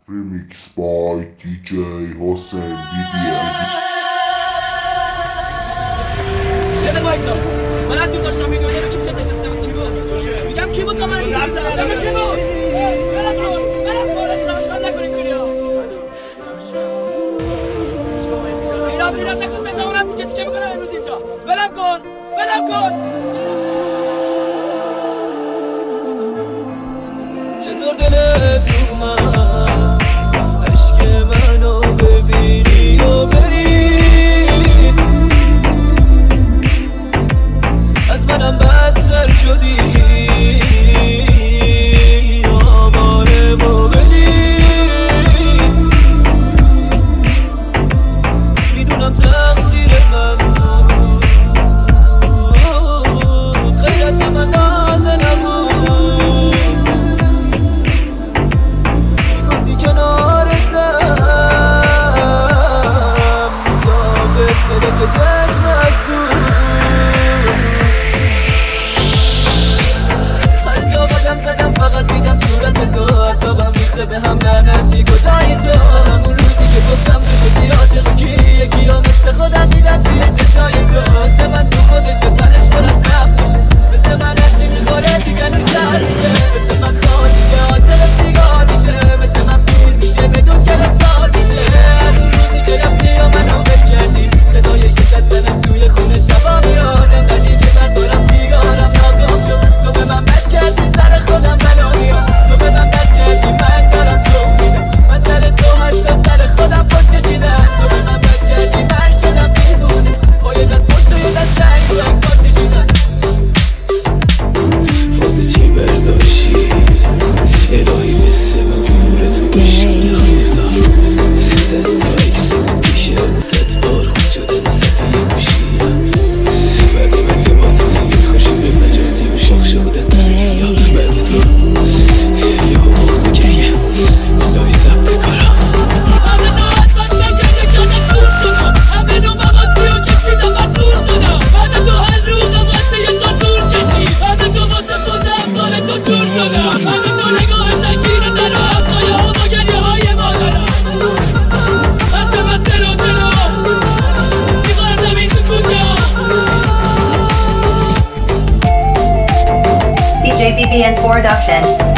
Remix by DJ Hossein BBL. یه دقیقه وایسا. من از دور داشتم میدونم کی پیشت نشسته کی بود؟ میگم کی بود کاملا میگم کی بود؟ برام نکنید کوریا. میرم نکن زدم تیکه میکنم امروز اینجا. برام کن. چطور دلت اومد عشق منو ببینی و بری از منم بدتر شدی آواره موبلی میدونم تقصیر من بود غیرت من نازه نبود که چشم افسون هر جا قدم زدم فقط دیدم صورت تو اعصابم ریخته به هم لعنتی کجایی تو همون روزی که گفتم تو شدی عاشق کی یکی ها مثل خودم دیدم توی چشای تو مثل من تو خودش و تنش پر از رفت میشه مثل من هرچی میخوره دیگه نوشتر میشه مثل من خواهد میشه عاشق سیگار میشه مثل من پیر میشه بدون که رفتار میشه همون روزی که رفتی یا منو بل کردی صدای شکستن از سوی خونه شبا میادم بدی که من دارم سیگارم ناکام شد تو به من بد کردی سر خودم بلا میام تو به من بد کردی من دارم تو میدم من سر تو حتی سر خودم پاش کشیدم تو به من بد کردی من شدم بیمونه با یه دست مشت و یه دست چنگ تو اکسات کشیدم فاز چی برداشتی الهی مثل من نور تو بشید خدا زد تا ایکس زد پیشه زد بار خود شدن صفیه گوشیم بعد من لباس تنگی خوشی به مجازی و شاخ شدن تسکیه بعد تو یه ها بغض و گریه الهی زبط کارم همه تو از بستن کرده کردم دور شدم همه نو مقاطی و کشیدم مجبور شدم بعد تو هر روز قصد یه سال دور کشی بعد تو واسه بازم سال تو دور شدم بعد تو نگاه سنگین در و افزایه ها با گریه های مادرم بسته بسته رو میخوام زمین تو کجا DJ BBN Production.